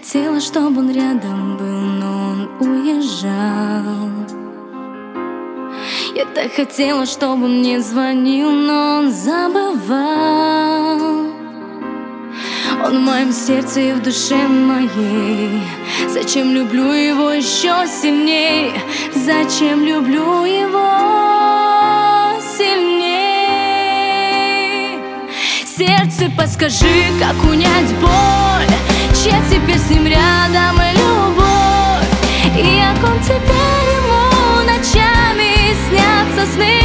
хотела, чтобы он рядом был, но он уезжал. Я так хотела, чтобы он мне звонил, но он забывал. Он в моем сердце и в душе моей. Зачем люблю его еще сильней? Зачем люблю его сильней? Сердце, подскажи, как унять боль, чья теперь с ним рядом и любовь, и о ком теперь ему ночами снятся сны.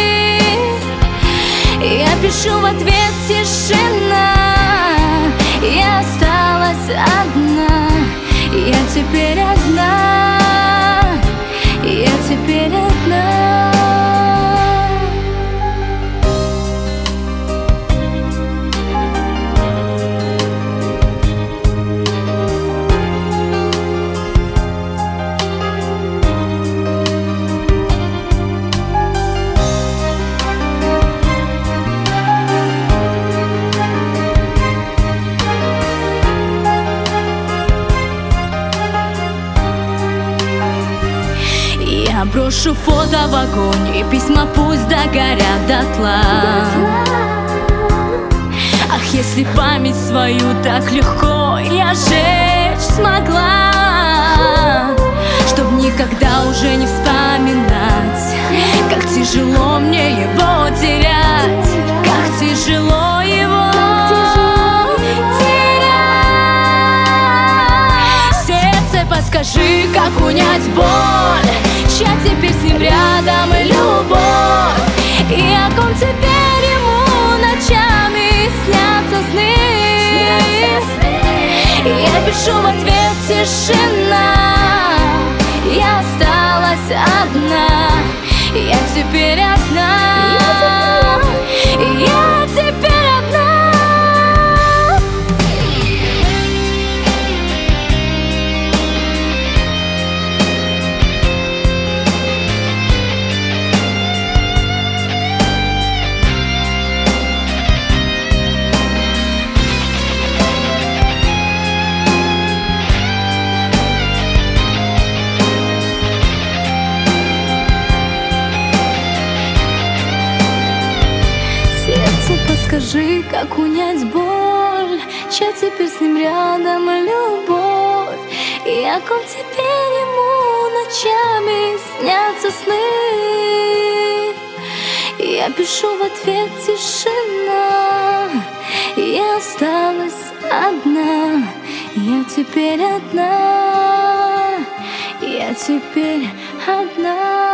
Я пишу в ответ: тишина. Я осталась одна, я теперь одна, я теперь одна. Я брошу фото в огонь, и письма пусть догорят дотла. Ах, если память свою так легко я сжечь смогла, чтоб никогда уже не вспоминать, как тяжело мне его терять, как тяжело его терять. Сердце, подскажи, как унять боль, чья теперь с ним рядом и любовь, и о ком теперь ему ночами снятся сны. Я пишу в ответ: тишина. Я осталась одна, я теперь одна, я теперь одна. Подскажи, как унять боль, чья теперь с ним рядом и любовь, и о ком теперь ему ночами снятся сны. Я пишу в ответ: тишина. Я осталась одна, я теперь одна, я теперь одна.